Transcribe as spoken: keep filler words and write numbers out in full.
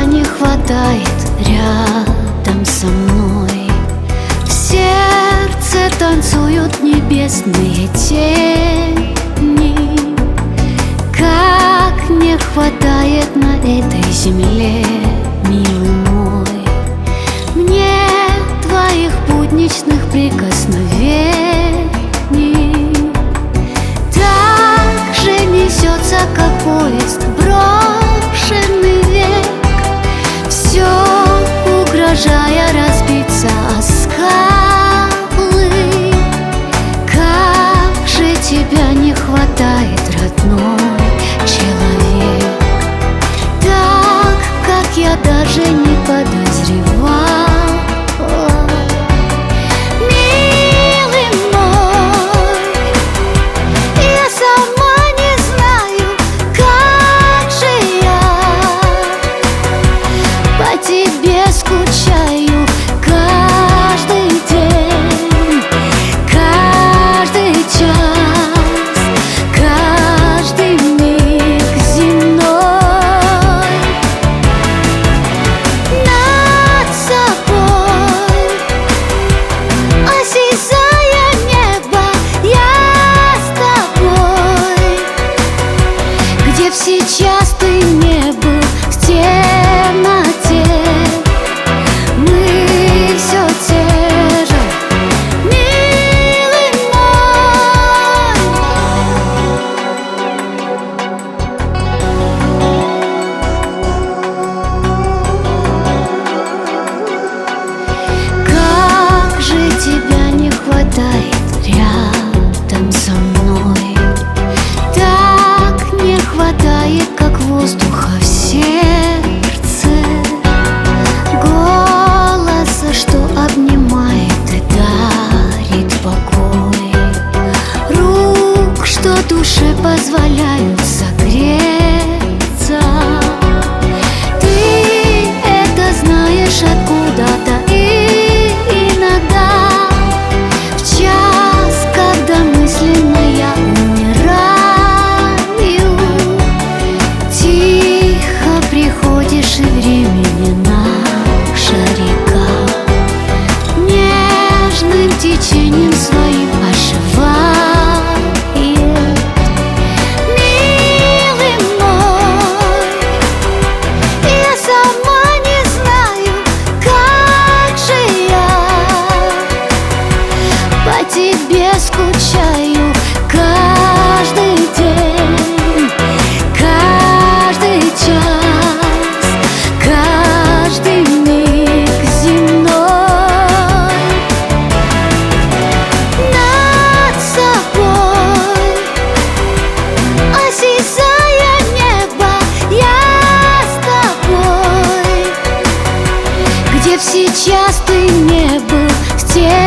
не хватает рядом со мной. В сердце танцуют небесные тени. Как не хватает на этой земле, милый мой, мне твоих будничных прикосновений. Так же несется, как поезд, брошенный век, все угрожая разбиться о скалы. Как же тебя не хватает, родной человек, так, как я даже не подозревала. Милый мой, я сама не знаю, как же я по тебе скучаю каждый день, каждый час, каждый миг земной. Над собой, осязая небо, я с тобой. Где б сейчас ты не был, в темноте, мы все те же, милый мой. Как же тебя не хватает рядом со мной, так не хватает, как воздуха в сердце, голоса, что обнимает и дарит покой, рук, что душе позволяют согреться. Ты это знаешь откуда-то, и иногда в час, когда мысленно я умираю, тихо приходишь, и времени наша река нежным течением своим оживает. Милый мой, я сама не знаю, как же я по тебе скучаю каждый день, каждый час, каждый миг земной. Над собой, осязая небо, я с тобой. Где б сейчас ты не был, в те